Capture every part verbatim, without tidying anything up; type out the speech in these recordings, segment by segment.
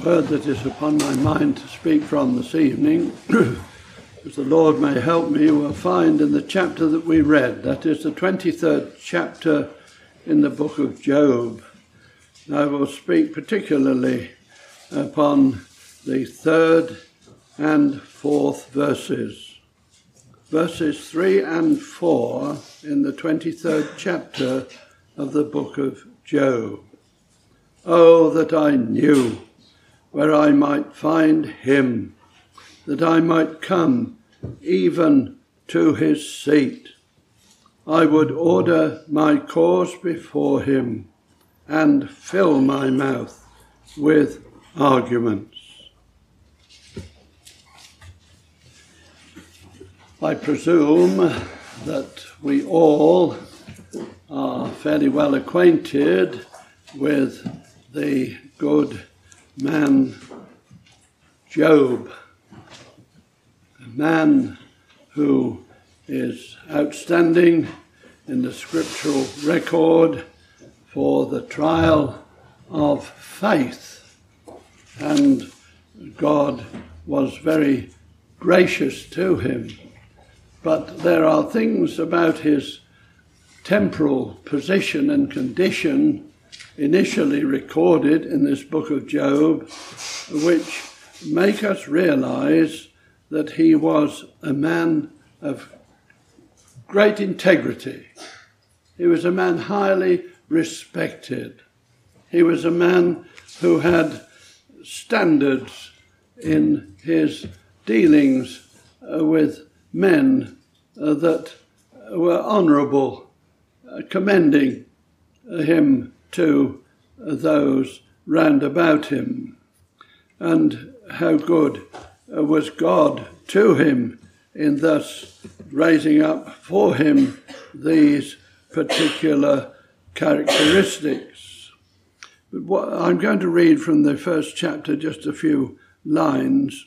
word that is upon my mind to speak from this evening, as the Lord may help me, we'll find in the chapter that we read, that is the twenty-third chapter in the book of Job. I will speak particularly upon the third and fourth verses. Verses three and four in the twenty-third chapter of the book of Job. Oh, that I knew where I might find him, that I might come even to his seat. I would order my cause before him and fill my mouth with arguments. I presume that we all are fairly well acquainted with the good man Job, a man who is outstanding in the scriptural record for the trial of faith, and God was very gracious to him. But there are things about his temporal position and condition initially recorded in this book of Job, which make us realize that he was a man of great integrity. He was a man highly respected. He was a man who had standards in his dealings uh, with men uh, that were honorable, uh, commending uh, him to those round about him, and how good was God to him in thus raising up for him these particular characteristics. But what, I'm going to read from the first chapter just a few lines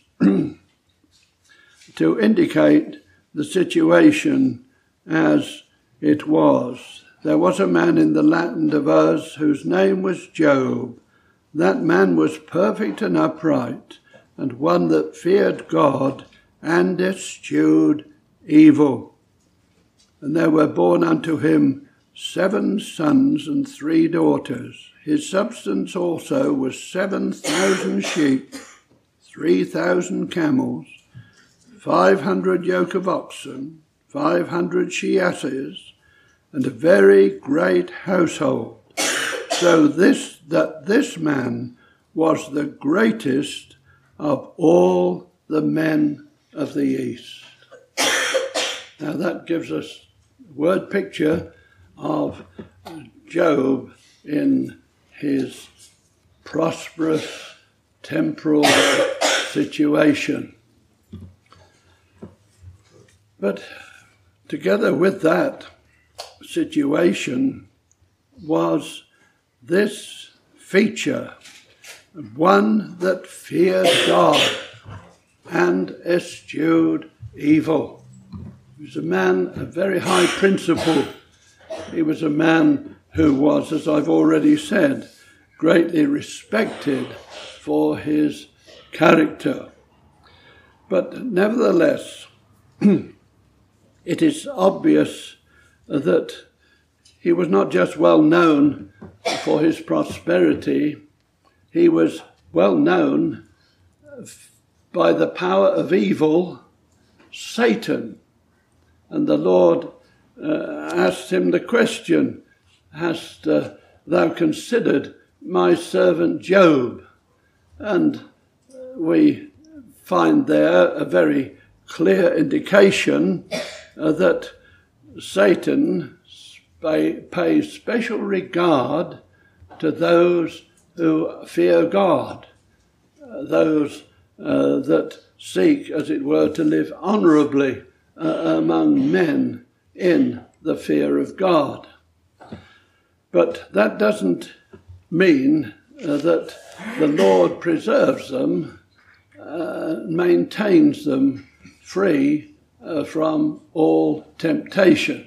to indicate the situation as it was. There was a man in the land of Uz whose name was Job. That man was perfect and upright, and one that feared God and eschewed evil. And there were born unto him seven sons and three daughters. His substance also was seven thousand sheep, three thousand camels, five hundred yoke of oxen, five hundred she-asses, and a very great household, so this that this man was the greatest of all the men of the East. Now that gives us a word picture of Job in his prosperous temporal situation. But together with that situation was this feature, one that feared God and eschewed evil. He was a man of very high principle. He was a man who was, as I've already said, greatly respected for his character. But nevertheless, it is obvious that he was not just well known for his prosperity, he was well known by the power of evil, Satan. And the Lord uh, asked him the question, hast uh, thou considered my servant Job? And we find there a very clear indication uh, that Satan pays special regard to those who fear God, uh, those uh, that seek, as it were, to live honourably uh, among men in the fear of God. But that doesn't mean uh, that the Lord preserves them, uh, maintains them free uh, from all temptation.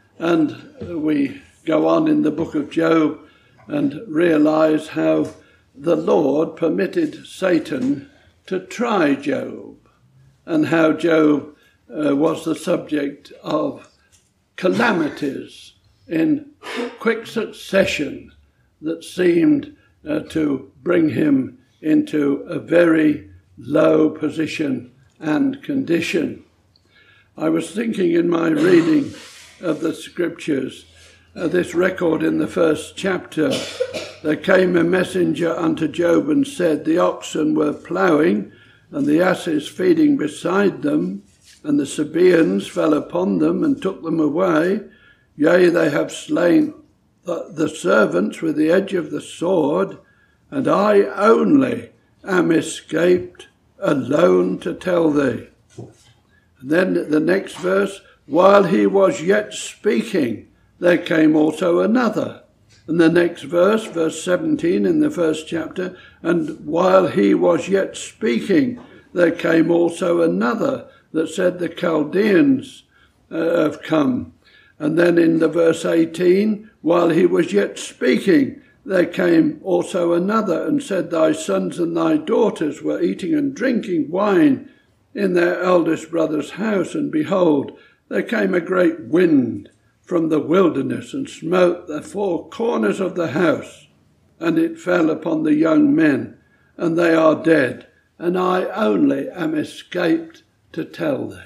And we go on in the book of Job and realize how the Lord permitted Satan to try Job, and how Job uh, was the subject of calamities in quick succession that seemed uh, to bring him into a very low position and condition. I was thinking in my reading of the scriptures, uh, this record in the first chapter, there came a messenger unto Job and said, the oxen were ploughing and the asses feeding beside them, and the Sabaeans fell upon them and took them away. Yea, they have slain the, the servants with the edge of the sword, and I only am escaped alone to tell thee. And then the next verse, while he was yet speaking, there came also another. And the next verse, verse seventeen in the first chapter, and while he was yet speaking, there came also another that said the Chaldeans uh, have come. And then in the verse eighteen, while he was yet speaking, there came also another and said, thy sons and thy daughters were eating and drinking wine in their eldest brother's house, and behold, there came a great wind from the wilderness and smote the four corners of the house, and it fell upon the young men, and they are dead, and I only am escaped to tell thee.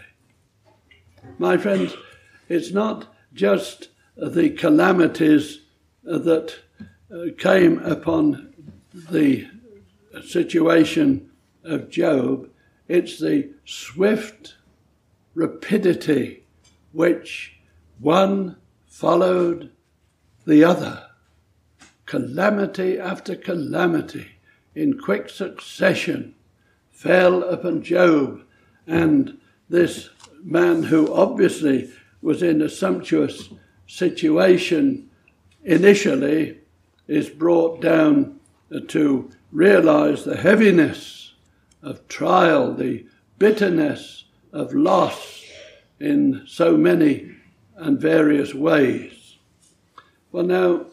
My friends, it's not just the calamities that came upon the situation of Job, it's the swift rapidity which one followed the other. Calamity after calamity in quick succession fell upon Job, and this man, who obviously was in a sumptuous situation initially, is brought down to realize the heaviness of trial, the bitterness of loss in so many and various ways. Well, now,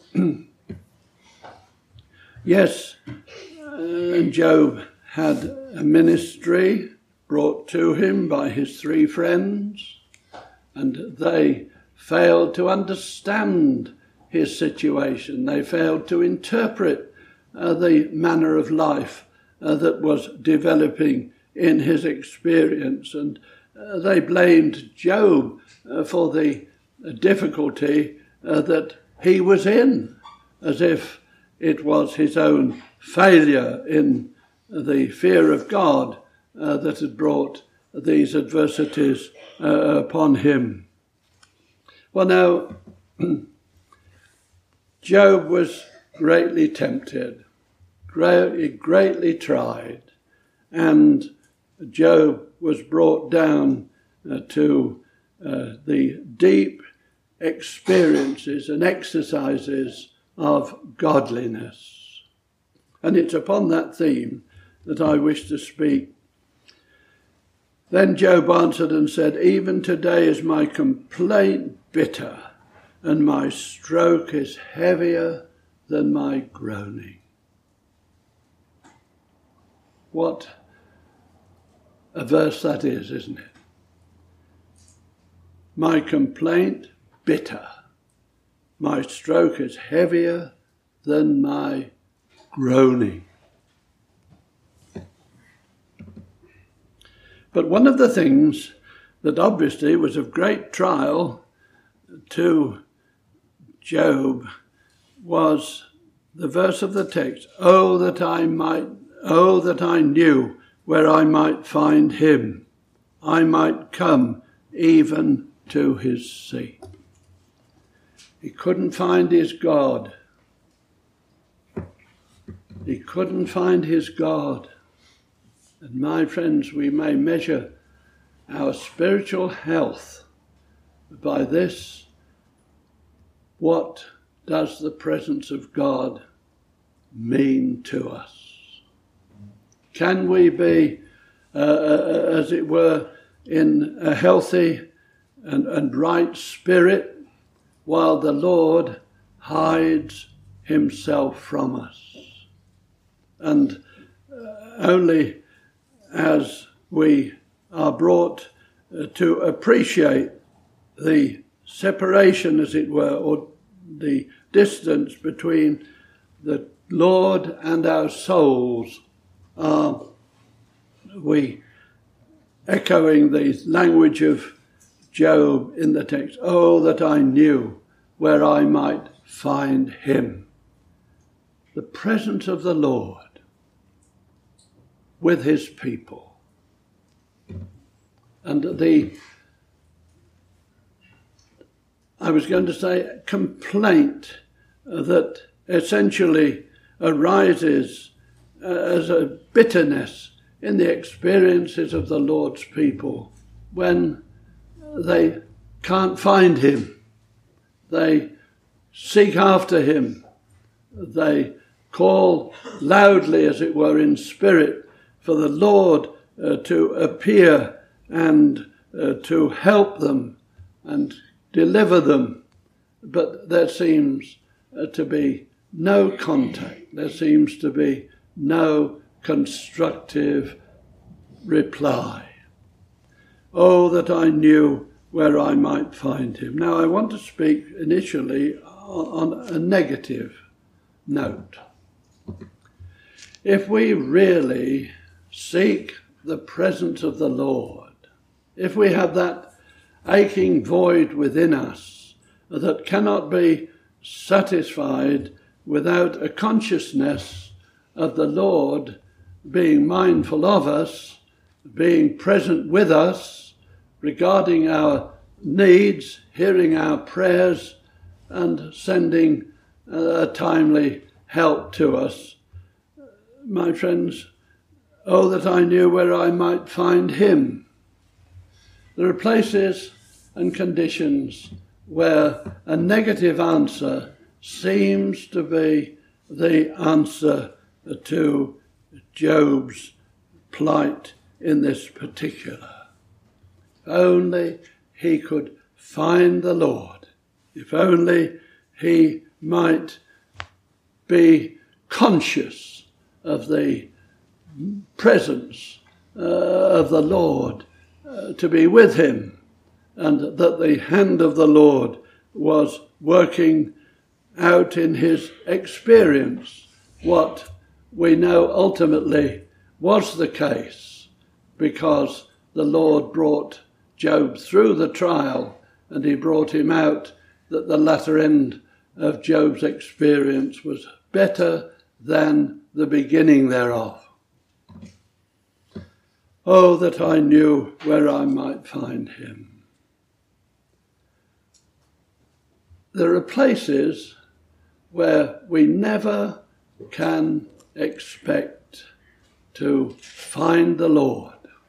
yes, uh, Job had a ministry brought to him by his three friends, and they failed to understand his situation. They failed to interpret uh, the manner of life uh, that was developing in his experience, and uh, they blamed Job uh, for the difficulty uh, that he was in, as if it was his own failure in the fear of God uh, that had brought these adversities uh, upon him. Well, now, Job was greatly tempted, greatly, greatly tried, and Job was brought down uh, to uh, the deep experiences and exercises of godliness. And it's upon that theme that I wish to speak. Then Job answered and said, even today is my complaint bitter, and my stroke is heavier than my groaning. What a verse that is, isn't it? My complaint bitter, my stroke is heavier than my groaning. But one of the things that obviously was of great trial to Job was the verse of the text, oh that I might, oh that I knew where I might find him, I might come even to his seat. He couldn't find his God. He couldn't find his God. And my friends, we may measure our spiritual health by this. What does the presence of God mean to us? Can we be, uh, as it were, in a healthy and, and right spirit while the Lord hides himself from us? And uh, only as we are brought uh, to appreciate the separation, as it were, or the distance between the Lord and our souls, are we echoing the language of Job in the text. Oh, that I knew where I might find him. The presence of the Lord with his people. And the, I was going to say, complaint that essentially arises as a bitterness in the experiences of the Lord's people when they can't find him. They seek after him. They call loudly, as it were, in spirit for the Lord uh, to appear and uh, to help them and deliver them. But there seems uh, to be no contact. There seems to be no constructive reply. Oh, that I knew where I might find him. Now, I want to speak initially on a negative note. If we really seek the presence of the Lord, if we have that aching void within us that cannot be satisfied without a consciousness of the Lord being mindful of us, being present with us, regarding our needs, hearing our prayers, and sending a timely help to us. My friends, oh, that I knew where I might find him. There are places and conditions where a negative answer seems to be the answer to Job's plight in this particular. If only he could find the Lord. If only he might be conscious of the presence uh, of the Lord, uh, to be with him, and that the hand of the Lord was working out in his experience what we know ultimately was the case, because the Lord brought Job through the trial and he brought him out, that the latter end of Job's experience was better than the beginning thereof. Oh, that I knew where I might find him. There are places where we never can expect to find the Lord.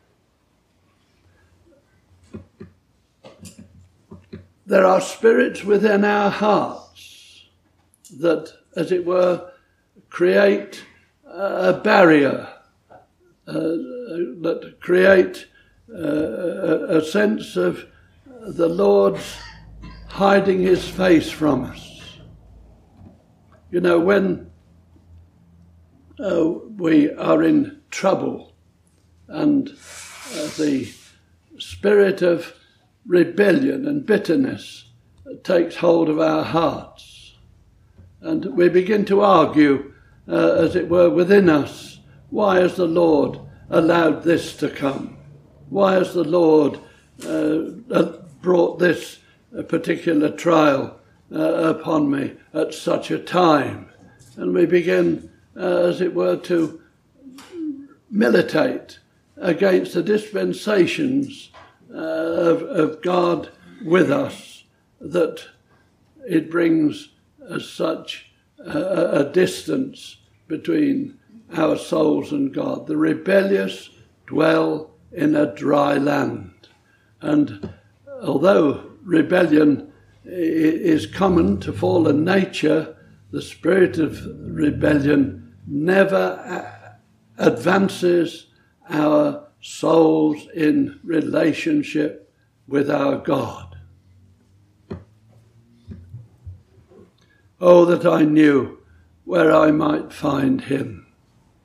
There are spirits within our hearts that, as it were, create a barrier, uh, that create uh, a, a sense of the Lord's hiding his face from us. You know, when uh, we are in trouble and uh, the spirit of rebellion and bitterness takes hold of our hearts, and we begin to argue, uh, as it were, within us, why has the Lord allowed this to come? Why has the Lord uh, brought this particular trial uh, upon me at such a time? And we begin, uh, as it were, to militate against the dispensations uh, of, of God with us, that it brings as such a, a distance between our souls and God. The rebellious dwell in a dry land. And although rebellion is common to fallen nature, the spirit of rebellion never advances our souls in relationship with our God. Oh, that I knew where I might find him.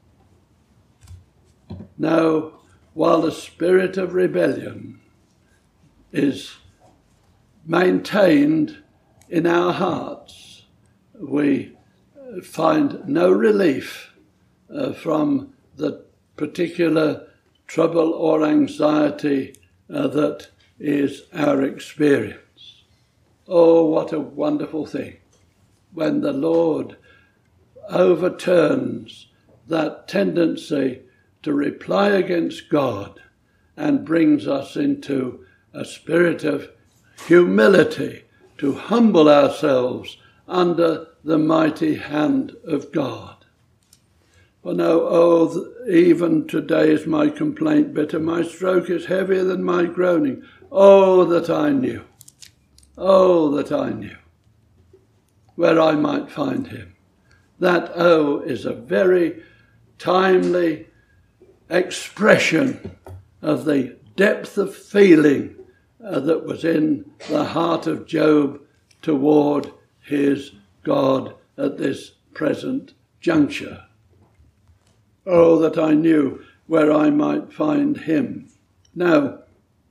No, while the spirit of rebellion is maintained in our hearts, we find no relief uh, from the particular trouble or anxiety uh, that is our experience. Oh, what a wonderful thing when the Lord overturns that tendency to reply against God and brings us into a spirit of humility, to humble ourselves under the mighty hand of God. For now, oh, even today is my complaint bitter, my stroke is heavier than my groaning. Oh, that I knew, oh, that I knew where I might find him. That, oh, is a very timely expression of the depth of feeling uh, that was in the heart of Job toward his God at this present juncture. Oh, that I knew where I might find him. Now,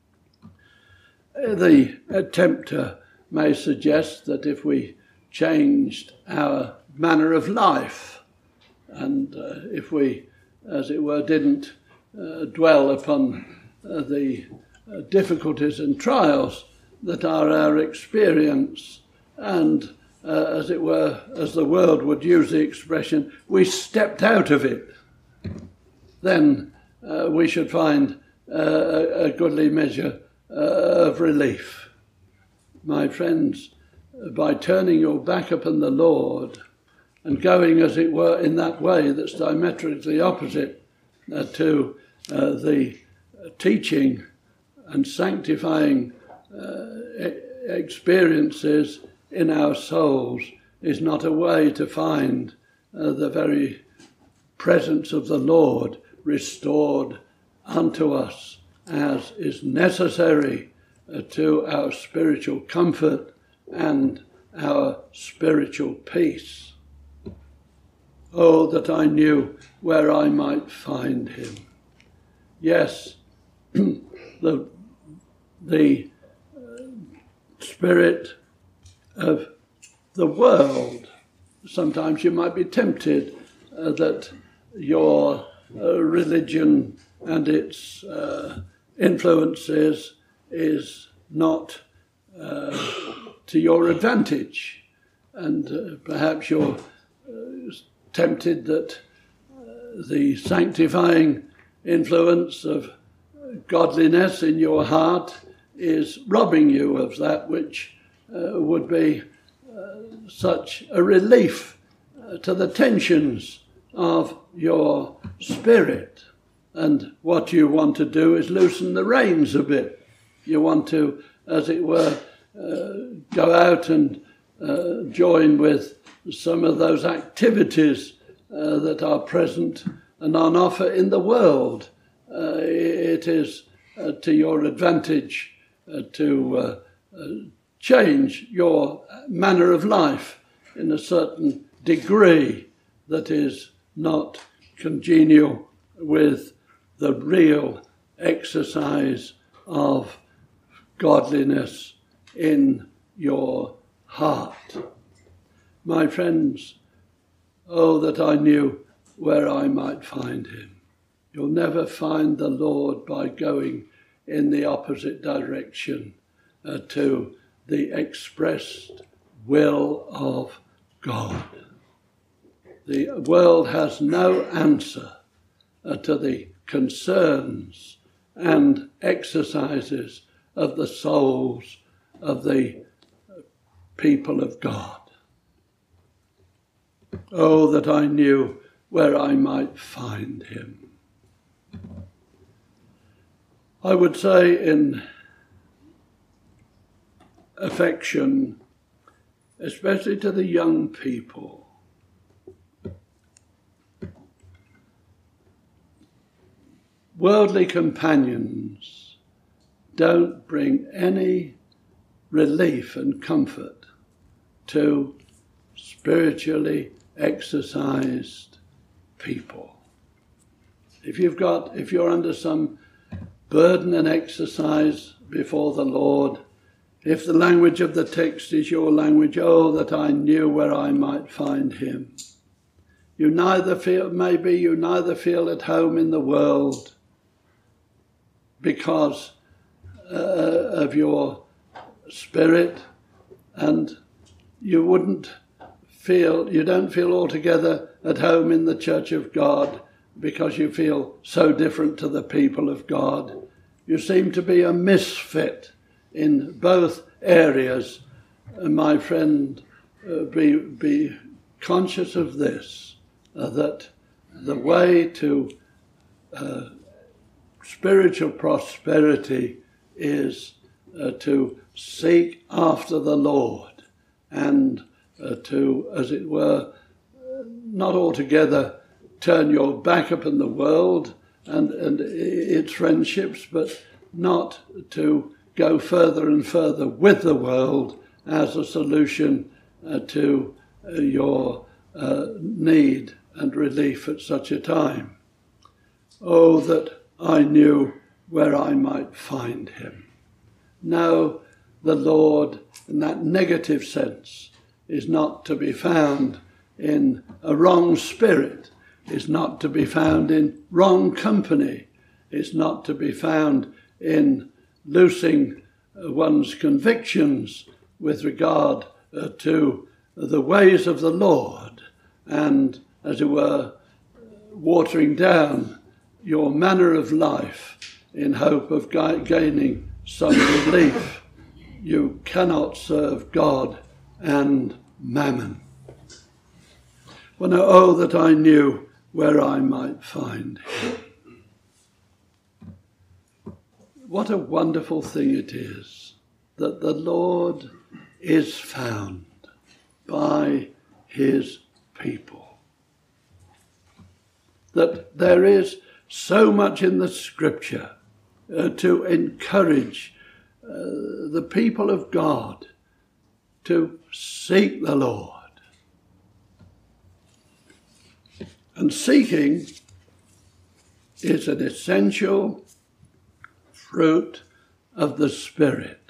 the tempter may suggest that if we changed our manner of life, and uh, if we, as it were, didn't uh, dwell upon uh, the uh, difficulties and trials that are our experience, and uh, as it were, as the world would use the expression, we stepped out of it, then uh, we should find uh, a, a goodly measure uh, of relief. My friends, by turning your back upon the Lord and going, as it were, in that way that's diametrically opposite uh, to uh, the teaching and sanctifying uh, e- experiences in our souls, is not a way to find uh, the very presence of the Lord restored unto us as is necessary uh, to our spiritual comfort and our spiritual peace. Oh, that I knew where I might find him. Yes, the, the uh, spirit of the world, sometimes you might be tempted uh, that your uh, religion and its uh, influences is not uh, to your advantage, and uh, perhaps you're uh, tempted that uh, the sanctifying influence of godliness in your heart is robbing you of that which uh, would be uh, such a relief uh, to the tensions of your spirit. And what you want to do is loosen the reins a bit. You want to, as it were, uh, go out and uh, join with some of those activities uh, that are present and on offer in the world. Uh, it is uh, to your advantage uh, to uh, uh, change your manner of life in a certain degree that is not congenial with the real exercise of godliness in your heart. My friends, oh, that I knew where I might find him. You'll never find the Lord by going in the opposite direction uh, to the expressed will of God. The world has no answer uh, to the concerns and exercises of the souls of the people of God. Oh, that I knew where I might find him. I would say in affection, especially to the young people, worldly companions don't bring any relief and comfort to spiritually exercised people. If you've got, if you're under some burden and exercise before the Lord, if the language of the text is your language, oh, that I knew where I might find him. You neither feel, maybe you neither feel at home in the world because uh, of your spirit, and you wouldn't feel, you don't feel altogether at home in the church of God because you feel so different to the people of God. You seem to be a misfit in both areas. And my friend, uh, be, be conscious of this, uh, that the way to uh, spiritual prosperity is uh, to seek after the Lord and uh, to, as it were, not altogether turn your back upon the world and, and its friendships, but not to go further and further with the world as a solution uh, to uh, your uh, need and relief at such a time. Oh, that I knew where I might find him. No, the Lord, in that negative sense, is not to be found in a wrong spirit, is not to be found in wrong company, is not to be found in loosing one's convictions with regard uh, to the ways of the Lord and, as it were, watering down your manner of life in hope of ga- gaining some relief. You cannot serve God and mammon. Well, now, oh, that I knew where I might find him. What a wonderful thing it is that the Lord is found by his people. That there is so much in the scripture uh, to encourage uh, the people of God to seek the Lord. And seeking is an essential fruit of the Spirit.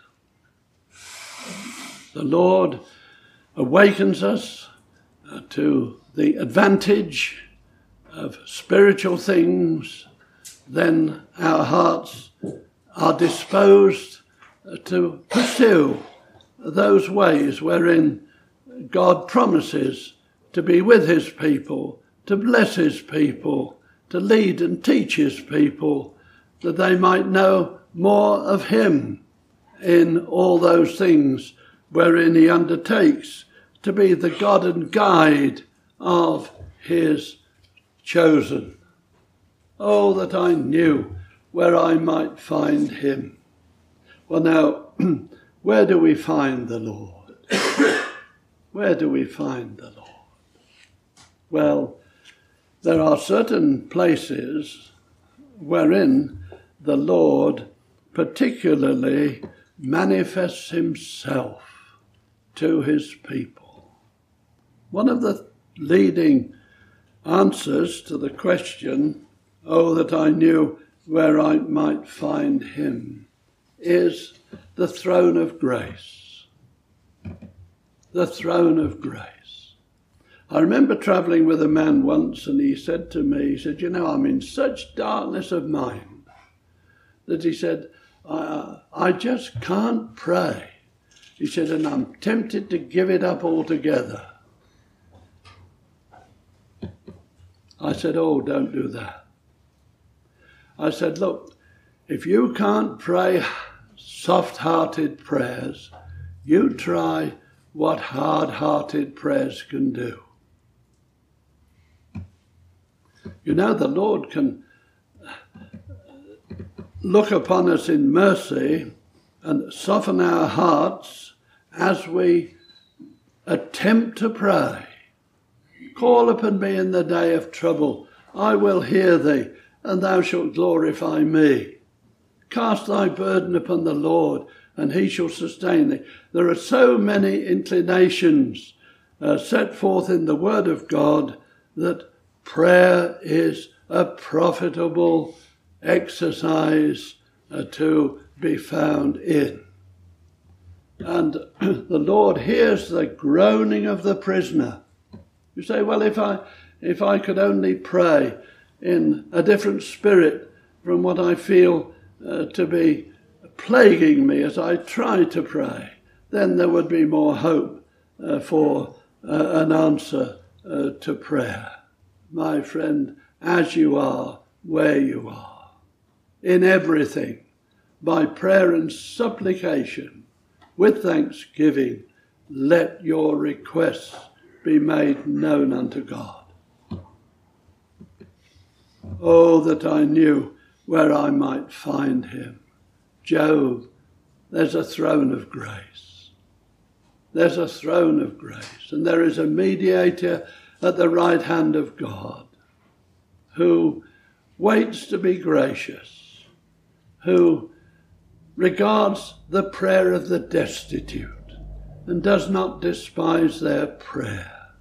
The Lord awakens us uh, to the advantage of spiritual things, then our hearts are disposed uh, to pursue those ways wherein God promises to be with his people, to bless his people, to lead and teach his people, that they might know more of him in all those things wherein he undertakes to be the God and guide of his chosen. Oh, that I knew where I might find him. Well, now, where do we find the Lord? Where do we find the Lord? Well, there are certain places wherein the Lord particularly manifests himself to his people. One of the leading answers to the question, oh, that I knew where I might find him, is the throne of grace. The throne of grace. I remember travelling with a man once, and he said to me, he said, you know, I'm in such darkness of mind that he said, I, I just can't pray. He said, and I'm tempted to give it up altogether. I said, oh, don't do that. I said, look, if you can't pray soft-hearted prayers, you try what hard-hearted prayers can do. You know, the Lord can look upon us in mercy and soften our hearts as we attempt to pray. Call upon me in the day of trouble. I will hear thee, and thou shalt glorify me. Cast thy burden upon the Lord, and he shall sustain thee. There are so many inclinations uh, set forth in the Word of God that prayer is a profitable exercise uh, to be found in. And the Lord hears the groaning of the prisoner. You say, well, if I if I could only pray in a different spirit from what I feel uh, to be plaguing me as I try to pray, then there would be more hope uh, for uh, an answer uh, to prayer. My friend, as you are, where you are, in everything, by prayer and supplication, with thanksgiving, let your requests be made known unto God. Oh, that I knew where I might find him. Job, there's a throne of grace. There's a throne of grace, and there is a mediator at the right hand of God who waits to be gracious, who regards the prayer of the destitute and does not despise their prayer.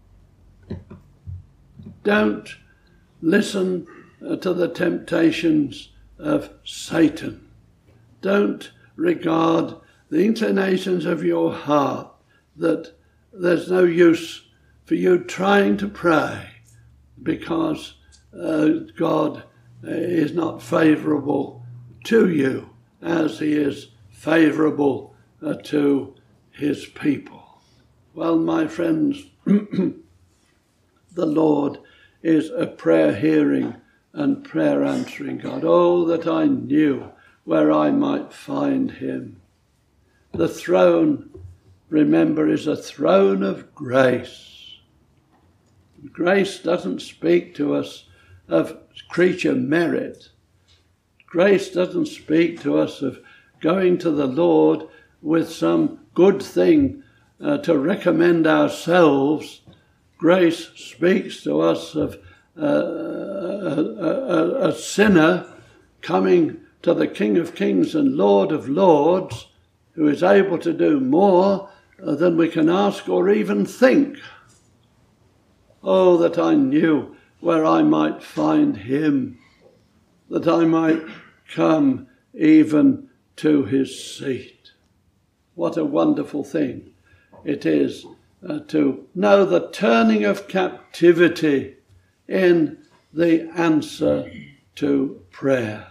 Don't listen to the temptations of Satan. Don't regard the inclinations of your heart that there's no use for you trying to pray because uh, God is not favourable to you as he is favourable uh, to his people. Well, my friends, the Lord is a prayer-hearing and prayer-answering God. Oh, that I knew where I might find him. The throne, remember, is a throne of grace. Grace doesn't speak to us of creature merit. Grace doesn't speak to us of going to the Lord with some good thing uh, to recommend ourselves. Grace speaks to us of uh, a, a, a sinner coming to the King of Kings and Lord of Lords, who is able to do more uh, than we can ask or even think. Oh, that I knew where I might find him, that I might come even to his seat. What a wonderful thing it is uh, to know the turning of captivity in the answer to prayer.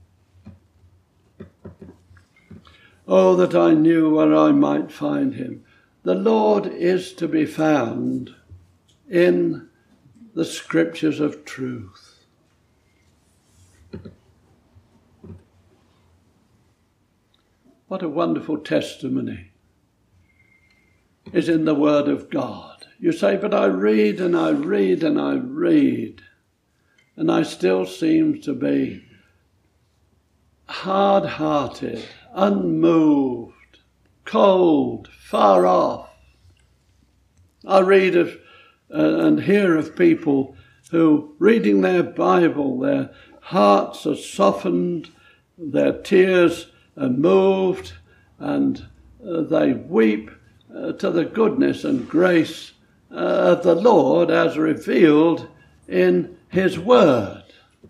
Oh, that I knew where I might find him. The Lord is to be found in the scriptures of truth. What a wonderful testimony is in the Word of God. You say, but I read and I read and I read, and I still seem to be hard-hearted, unmoved, cold, far off. I read of uh, and hear of people who, reading their Bible, their hearts are softened, their tears are moved, and uh, they weep uh, to the goodness and grace uh, of the Lord as revealed in his word.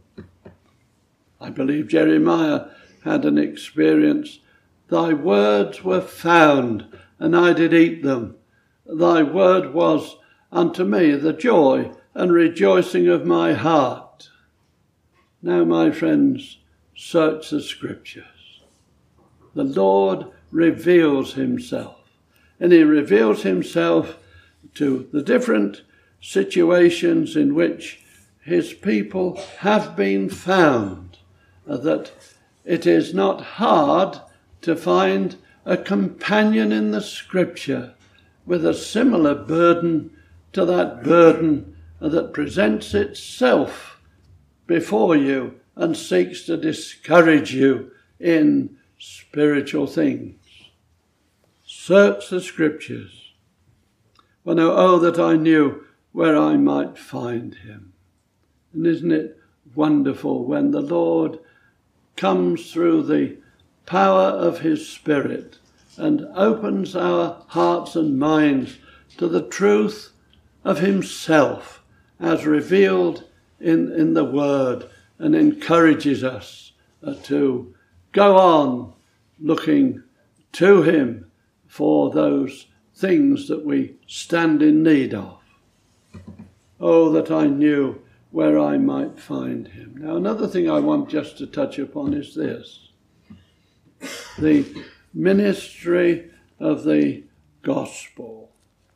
I believe Jeremiah had an experience. Thy words were found, and I did eat them. Thy word was unto me the joy and rejoicing of my heart. Now, my friends, search the scriptures. The Lord reveals himself, and he reveals himself to the different situations in which his people have been found, that it is not hard to find a companion in the scripture with a similar burden to that burden that presents itself before you and seeks to discourage you in spiritual things. Search the scriptures. Well, now, oh, that I knew where I might find him. And isn't it wonderful when the Lord comes through the power of his Spirit and opens our hearts and minds to the truth of himself as revealed in, in the Word and encourages us uh, to go on looking to him for those things that we stand in need of. Oh, that I knew where I might find him. Now, another thing I want just to touch upon is this. The ministry of the gospel.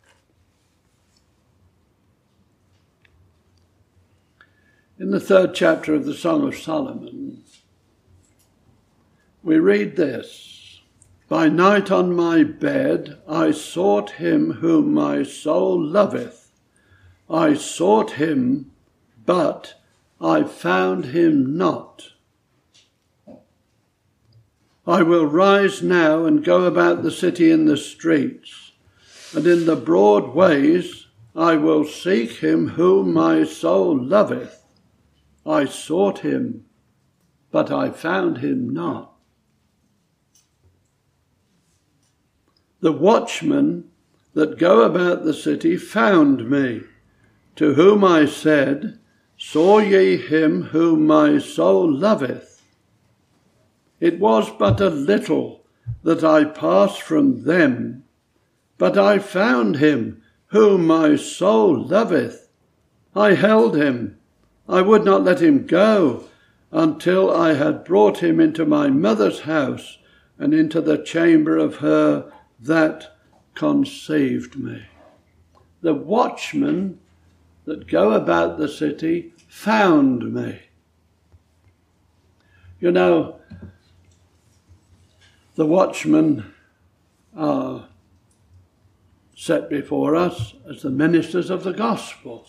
In the third chapter of the Song of Solomon, we read this: By night on my bed I sought him whom my soul loveth. I sought him, but I found him not. I will rise now and go about the city in the streets, and in the broad ways I will seek him whom my soul loveth. I sought him, but I found him not. The watchmen that go about the city found me, to whom I said, Saw ye him whom my soul loveth? It was but a little that I passed from them, but I found him whom my soul loveth. I held him, I would not let him go, until I had brought him into my mother's house and into the chamber of her that conceived me. The watchmen that go about the city found me. You know, the watchmen are set before us as the ministers of the gospel.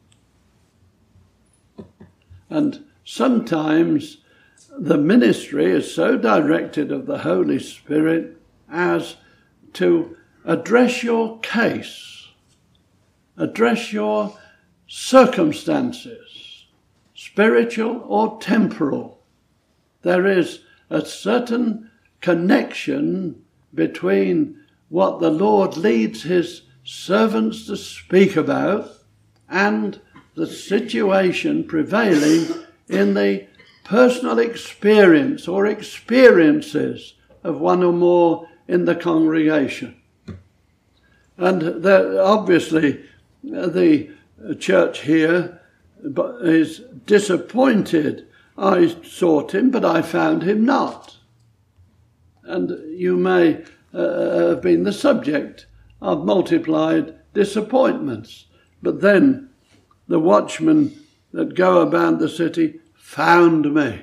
And sometimes the ministry is so directed of the Holy Spirit as to address your case, address your circumstances, spiritual or temporal. There is a certain connection between what the Lord leads his servants to speak about and the situation prevailing in the personal experience or experiences of one or more in the congregation. And there, obviously the church here is disappointed. I sought him, but I found him not. And you may uh, have been the subject of multiplied disappointments. But then the watchmen that go about the city found me.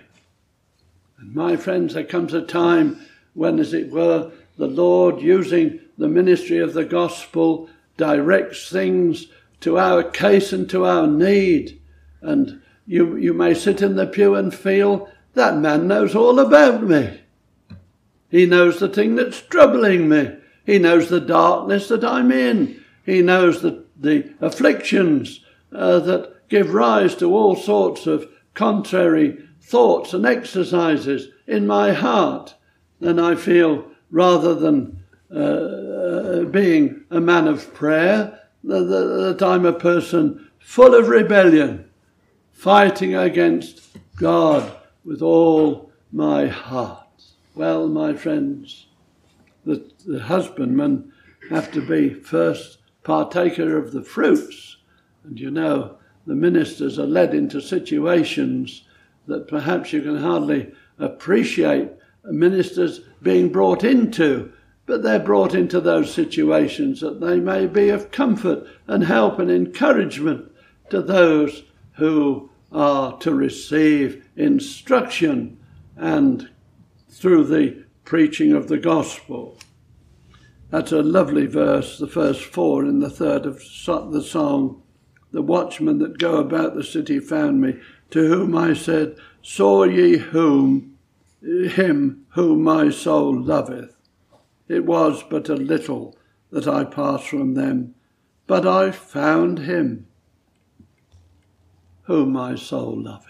And my friends, there comes a time when, as it were, the Lord, using the ministry of the gospel, directs things to our case and to our need. And you, you may sit in the pew and feel, that man knows all about me. He knows the thing that's troubling me. He knows the darkness that I'm in. He knows the, the afflictions uh, that give rise to all sorts of contrary thoughts and exercises in my heart. And I feel, rather than uh, being a man of prayer, that, that I'm a person full of rebellion, fighting against God with all my heart. Well, my friends, the, the husbandmen have to be first partaker of the fruits. And you know, the ministers are led into situations that perhaps you can hardly appreciate ministers being brought into, but they're brought into those situations that they may be of comfort and help and encouragement to those who are to receive instruction and through the preaching of the gospel. That's a lovely verse, the first four in the third of the song. The watchmen that go about the city found me, to whom I said, Saw ye whom, him whom my soul loveth? It was but a little that I passed from them, but I found him whom my soul loveth.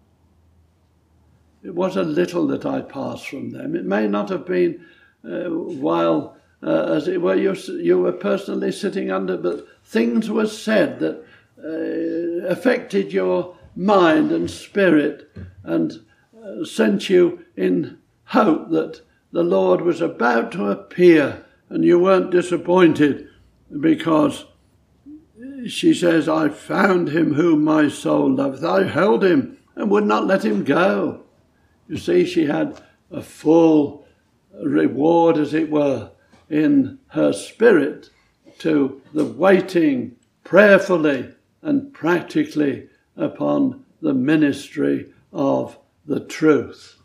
It was a little that I passed from them. It may not have been uh, while, uh, as it were, you, you were personally sitting under, but things were said that uh, affected your mind and spirit, and uh, sent you in hope that the Lord was about to appear, and you weren't disappointed, because she says, I found him whom my soul loveth. I held him and would not let him go. You see, she had a full reward, as it were, in her spirit to the waiting prayerfully and practically upon the ministry of the truth.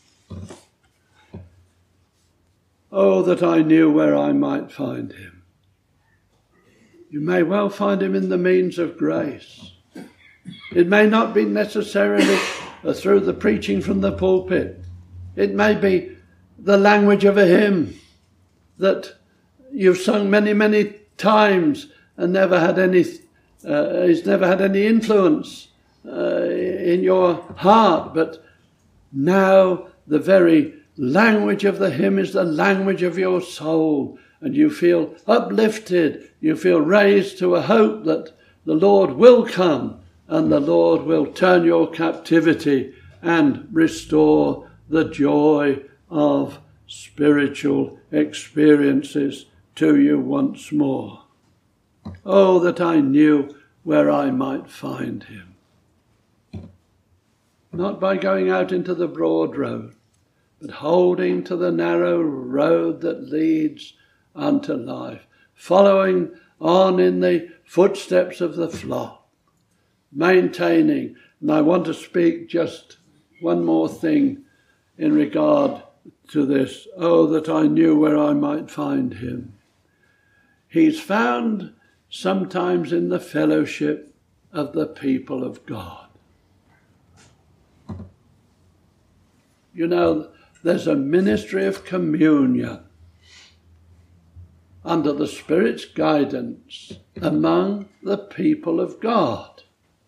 Oh, that I knew where I might find him. You may well find him in the means of grace. It may not be necessarily through the preaching from the pulpit. It may be the language of a hymn that you've sung many, many times and never had any, uh, it's never had any influence uh, in your heart. But now the very language of the hymn is the language of your soul, and you feel uplifted. You feel raised to a hope that the Lord will come and the Lord will turn your captivity and restore the joy of spiritual experiences to you once more. Oh, that I knew where I might find him. Not by going out into the broad road, but holding to the narrow road that leads unto life, following on in the footsteps of the flock, maintaining. And I want to speak just one more thing in regard to this. Oh, that I knew where I might find him. He's found sometimes in the fellowship of the people of God. You know, there's a ministry of communion under the Spirit's guidance among the people of God.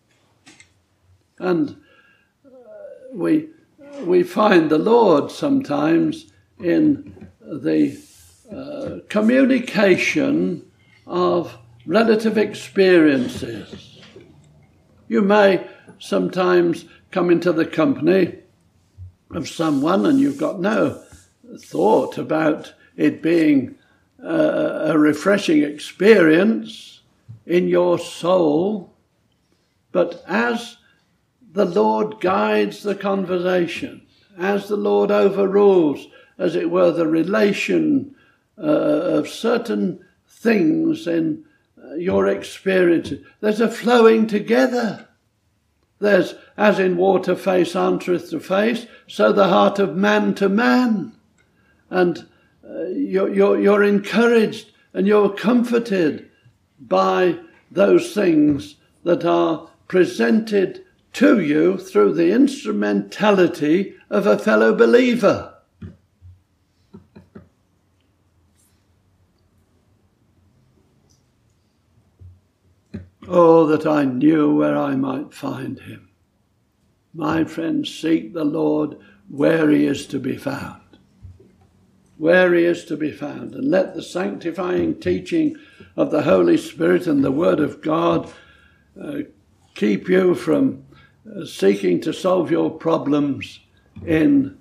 And uh, we we find the Lord sometimes in the uh, communication of relative experiences. You may sometimes come into the company of someone and you've got no thought about it being uh, a refreshing experience in your soul, but as the Lord guides the conversation, as the Lord overrules, as it were, the relation uh, of certain things in uh, your experience, there's a flowing together. There's, as in water face answereth to face, so the heart of man to man. And uh, you're, you're, you're encouraged and you're comforted by those things that are presented to you through the instrumentality of a fellow believer. Oh, that I knew where I might find him. My friends, seek the Lord where he is to be found. Where he is to be found. And let the sanctifying teaching of the Holy Spirit and the Word of God uh, keep you from uh, seeking to solve your problems in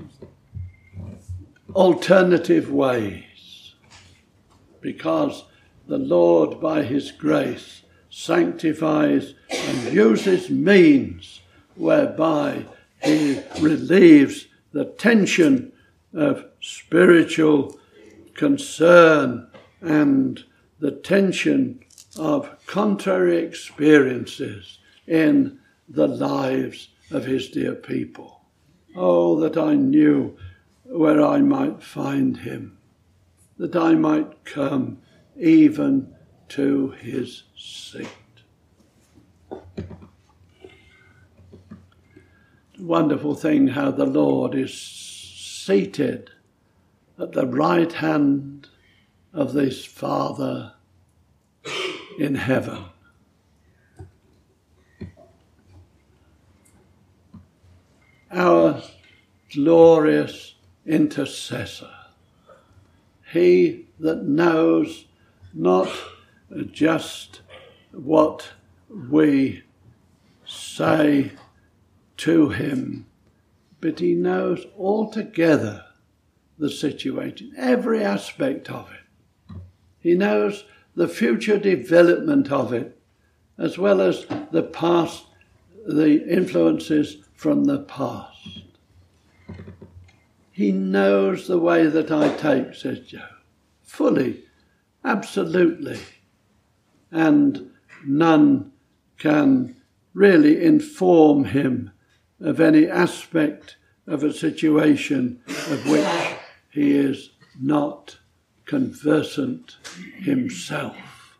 alternative ways. Because the Lord, by his grace, sanctifies and uses means whereby he relieves the tension of spiritual concern and the tension of contrary experiences in the lives of his dear people. Oh, that I knew where I might find him, that I might come even to his seat. Wonderful thing how the Lord is seated at the right hand of this Father in heaven. Our glorious intercessor, he that knows not just what we say to him, but he knows altogether the situation, every aspect of it. He knows the future development of it, as well as the past, the influences from the past. He knows the way that I take, says Job, fully, absolutely, and none can really inform him of any aspect of a situation of which he is not conversant himself.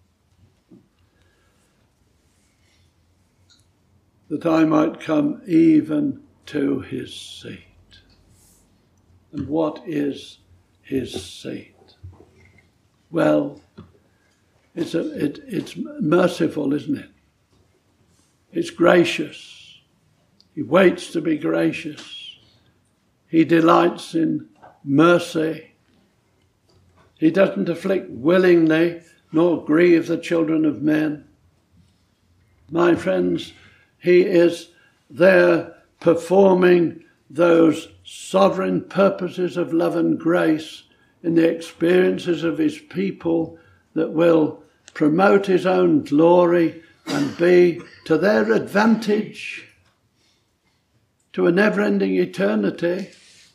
That I might come even to his seat. And what is his seat? Well, it's, a, it, it's merciful, isn't it? It's gracious. He waits to be gracious. He delights in mercy. He doesn't afflict willingly, nor grieve the children of men. My friends, he is there performing those sovereign purposes of love and grace in the experiences of his people that will promote his own glory and be to their advantage to a never-ending eternity.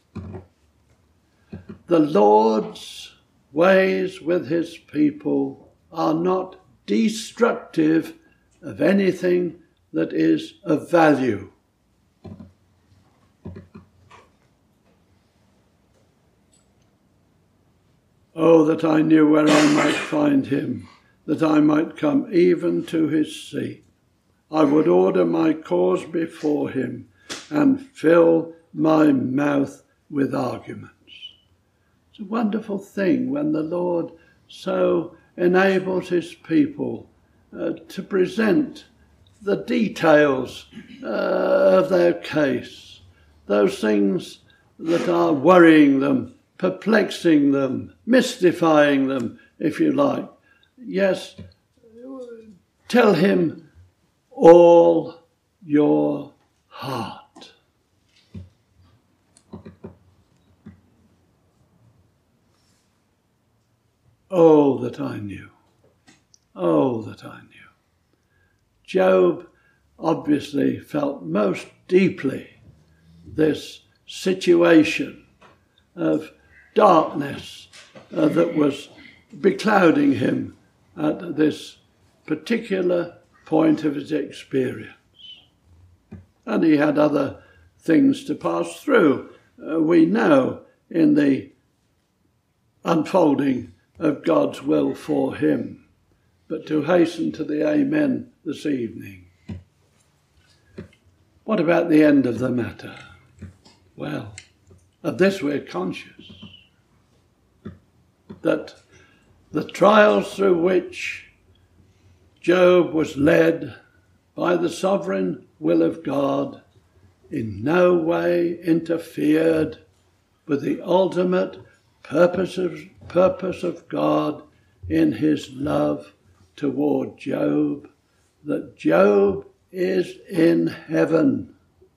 The Lord's ways with his people are not destructive of anything that is of value. Oh, that I knew where I might find him, that I might come even to his seat. I would order my cause before him and fill my mouth with arguments. It's a wonderful thing when the Lord so enables his people uh, to present the details uh, of their case, those things that are worrying them, perplexing them, mystifying them, if you like. Yes, tell him all your heart. Oh, that I knew. Oh, that I knew. Job obviously felt most deeply this situation of darkness uh, that was beclouding him at this particular point of his experience. And he had other things to pass through, uh, we know, in the unfolding of God's will for him. But to hasten to the amen this evening. What about the end of the matter? Well, of this we're conscious, that the trials through which Job was led by the sovereign will of God in no way interfered with the ultimate purpose of, purpose of God in his love toward Job, that Job is in heaven,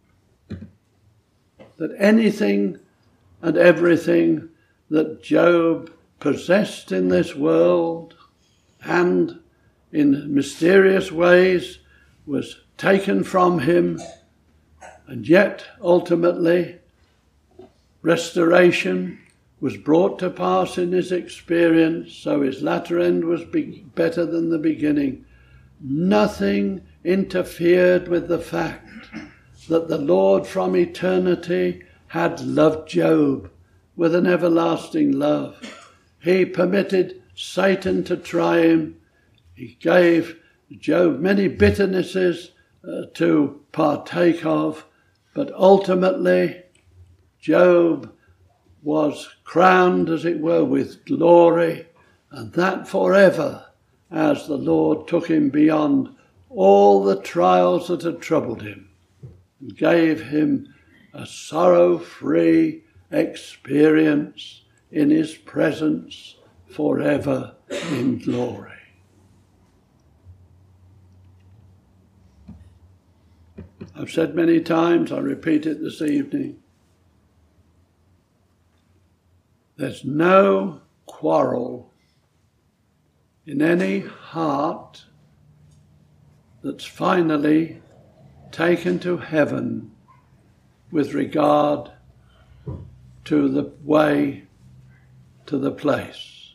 that anything and everything that Job possessed in this world and in mysterious ways was taken from him, and yet ultimately restoration was brought to pass in his experience, so his latter end was be- better than the beginning. Nothing interfered with the fact that the Lord from eternity had loved Job with an everlasting love. He permitted Satan to try him. He gave Job many bitternesses uh, to partake of, but ultimately Job was crowned, as it were, with glory, and that forever, as the Lord took him beyond all the trials that had troubled him and gave him a sorrow-free experience in his presence forever in glory. I've said many times, I repeat it this evening, there's no quarrel in any heart that's finally taken to heaven with regard to the way to the place.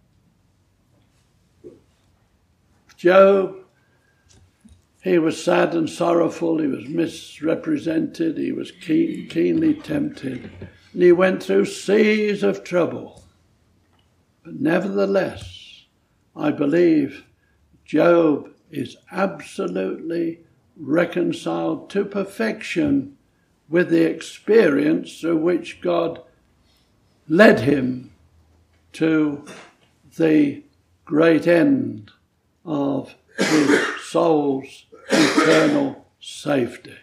Job, he was sad and sorrowful, he was misrepresented, he was keen, keenly tempted, and he went through seas of trouble. But nevertheless, I believe Job is absolutely reconciled to perfection with the experience through which God led him to the great end of his soul's eternal safety.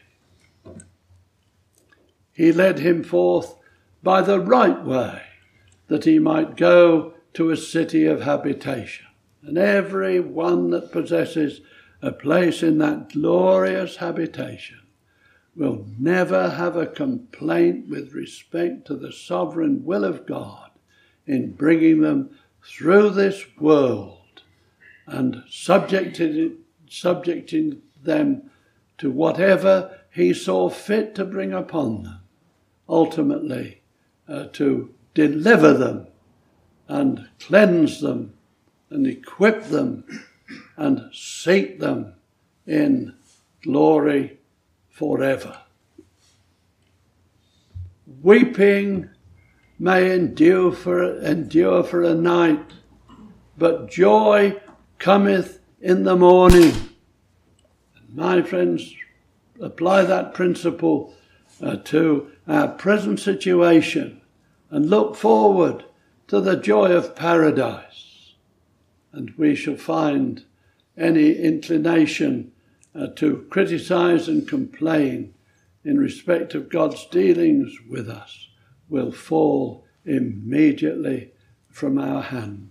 He led him forth by the right way, that he might go to a city of habitation. And every one that possesses a place in that glorious habitation will never have a complaint with respect to the sovereign will of God in bringing them through this world and subjecting, subjecting them to whatever he saw fit to bring upon them, ultimately uh, to deliver them and cleanse them and equip them and seat them in glory forever. Weeping may endure for, endure for a night, but joy cometh in the morning. And my friends, apply that principle uh, to our present situation and look forward to the joy of paradise. And we shall find any inclination uh, to criticize and complain in respect of God's dealings with us will fall immediately from our hands.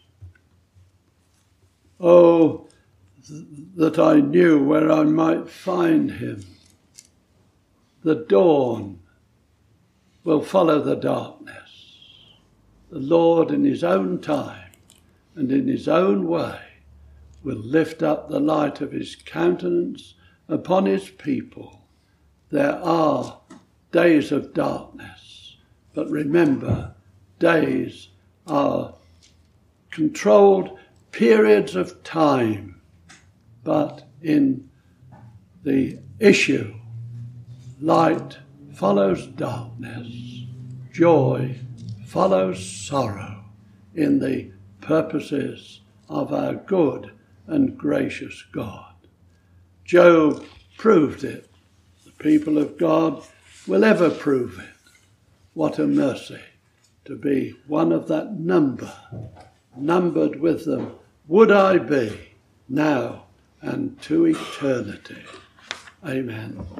Oh, th- that I knew where I might find him. The dawn will follow the darkness. The Lord in his own time and in his own way will lift up the light of his countenance upon his people. There are days of darkness, but remember, days are controlled periods of time, but in the issue, light follows darkness, joy follows sorrow in the purposes of our good and gracious God. Job proved it. The people of God will ever prove it. What a mercy to be one of that number. Numbered with them would I be now and to eternity. Amen.